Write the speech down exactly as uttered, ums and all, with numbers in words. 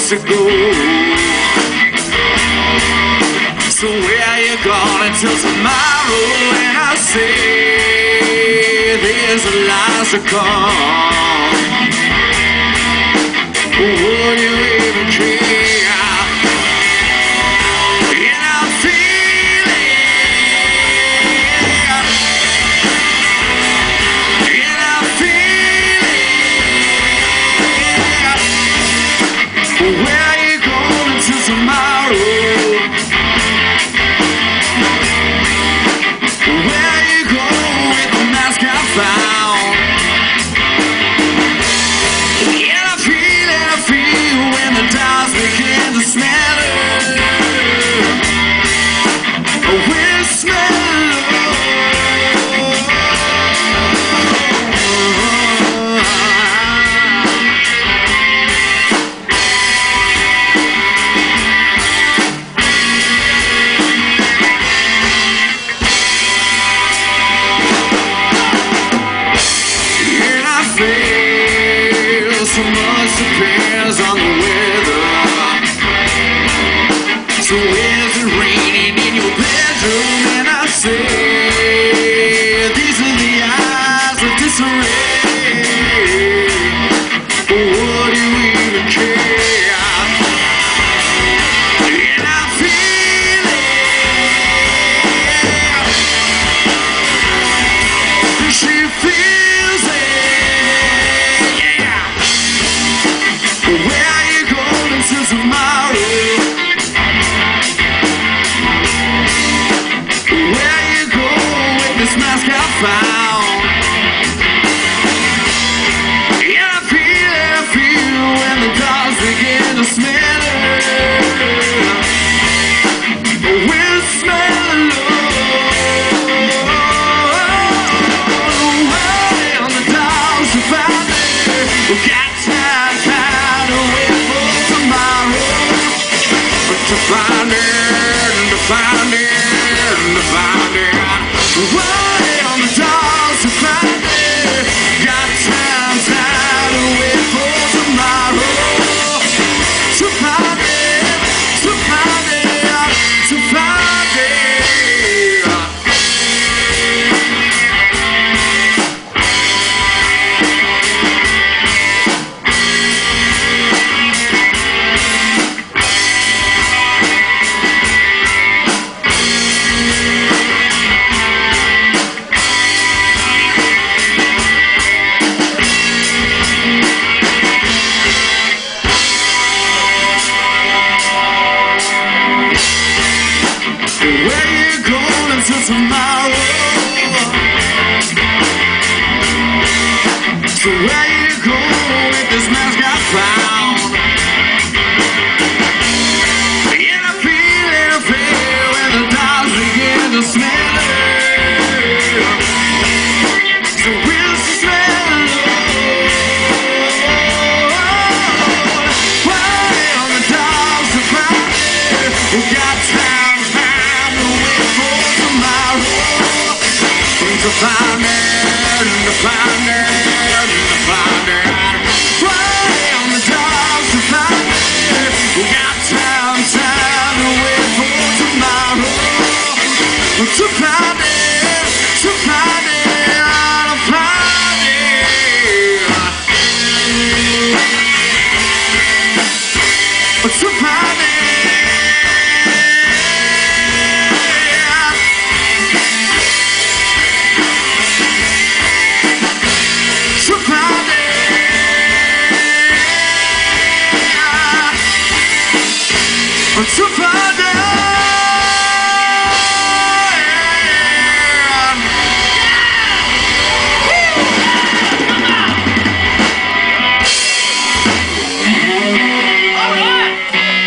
place to go. So where you gone until tomorrow? And I say there's a lies to come. Would you even care? And I feel it. And I feel it. Where you going until tomorrow? Where you going with the mask I found? And I feel it, I feel when the dogs begin to smell it. We'll smell it. And I feel so much depends on the weather. So is it raining in your bedroom? And I say these are the eyes of disarray. What do you even care? And I feel it. She feels it. Yeah. Where are you going until tomorrow? Where are you going with this mask I found? And I feel it, I feel when the dogs begin to smell it. We'll smell it. Well, the dogs are found it. We got time, time to wait for tomorrow. But to find it, and to find it, and to find it. Well, the dogs are found it. Got time, time to wait for tomorrow. To find it, to find it, to find it. Where you going until tomorrow? So where you going with this mask I found? And I feel it, I feel when the dogs begin to smell it. So we'll smell it. Well, the dogs are found it. We got time, time to wait for tomorrow. To find it, to find it, to find it. Well, the dogs are found it. We got time, time to wait for tomorrow. To find it, to find it, to find it. To